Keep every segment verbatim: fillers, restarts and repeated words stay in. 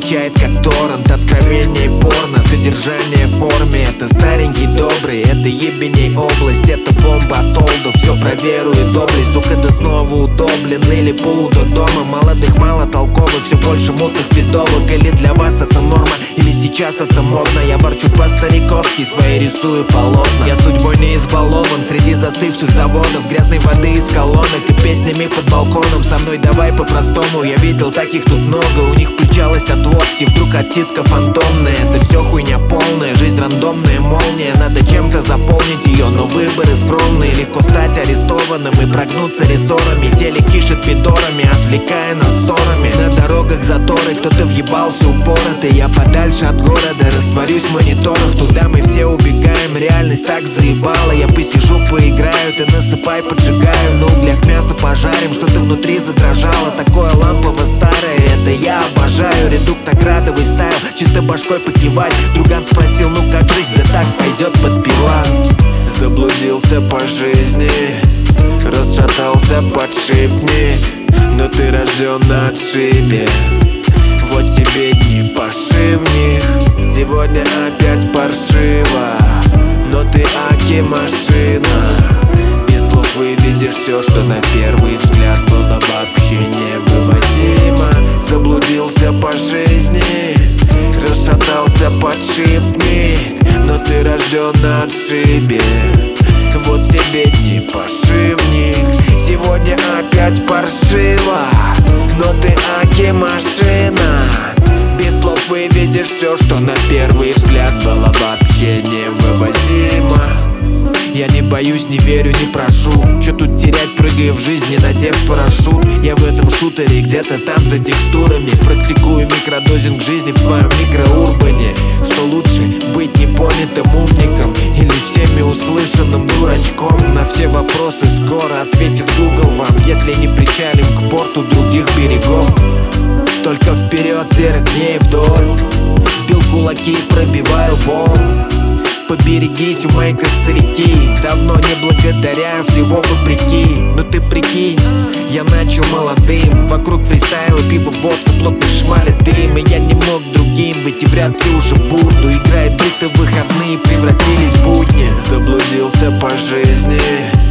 качает как торрент. Откровение порно, содержание в форме. Это старенький добрый, это ебеней область. Это бомба от олдов, все про веру и доблесть. Сука, ты снова удоблен или паудо дома. Молодых мало толковых, все больше мутных пидовок. Или для вас это норма, или сейчас это модно. Я ворчу по-стариковски, свои рисую полотна. Я судьбой не избалован, среди застывших заводов. Грязной воды из колонок и песнями под балконом. Со мной давай по-простому, я видел таких тут много. У них включалась от водки, вдруг отсидка фантомная. Это все хуйня полная, жизнь рандомная молния. Надо чем-то заполнить ее, но выборы скромные. Легко стать арестованным и прогнуться рессорами. Телек кишет пидорами, отвлекая нас ссорами. На дорогах заторы, кто-то въебался упоротый. Я подальше от города, растворюсь в мониторах. Туда мы все убегаем, реальность так заебала. Я посижу, поиграю, ты насыпай, поджигаю. На углях мясо пожарим, что-то внутри задрожало. Такое лампово старое, это я обожаю. Редуктор градовый стайл, чисто башкой покивать. Друган спросил, ну как жизнь, да так пойдет под пивас. Заблудился по жизни, расшатался подшипник. Но ты рожден на отшибе, вот тебе дни паши в них. Сегодня опять паршиво, но ты аки машина. Без слов вывезешь все, что на первый взгляд было вообще невывозимо. Заблудился по жизни, расшатался подшипник. Но ты рожден на отшибе, вот тебе дни паши в них. Сегодня опять паршиво, но ты аки машина. Без слов вывезешь все, что на первый взгляд было вообще невывозимо. Я не боюсь, не верю, не прошу. Чё тут терять, прыгая в жизнь, не надев парашют. Я в этом шутере, где-то там за текстурами. Практикую микродозинг жизни в своем микроурбане. Что лучше, быть непонятым умником или всеми услышанным дурачком? На все вопросы скоро ответит Google вам, если не причалим к порту других берегов. Только вперед, серых дней вдоль. Сбил кулаки, пробиваю бомб. Поберегись, умайка, старики. Давно не благодаря, всего вопреки. Но ты прикинь, я начал молодым. Вокруг фристайла, пиво, водка, плотно шмалит дым. И я не мог другим быть, и вряд ли уже буду. Играет биты, выходные превратились в будни. Заблудился по жизни,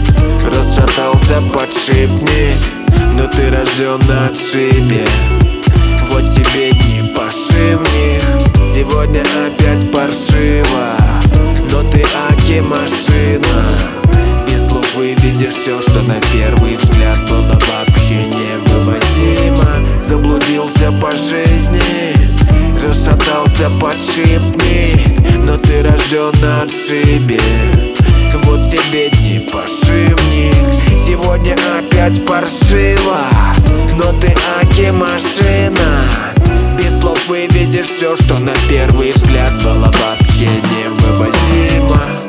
расшатался подшипник. Но ты рожден на отшибе, вот тебе дни паши в них. Сегодня опять паршиво, но ты аки машина. Без слов вывезешь все, что на первый взгляд было вообще невывозимо. Заблудился по жизни, расшатался подшипник. Но ты рожден на отшибе, вот тебе дни паши в них. Сегодня опять паршиво, но ты аки машина. Без слов вывезешь все, что на первый взгляд было вообще невывозимо.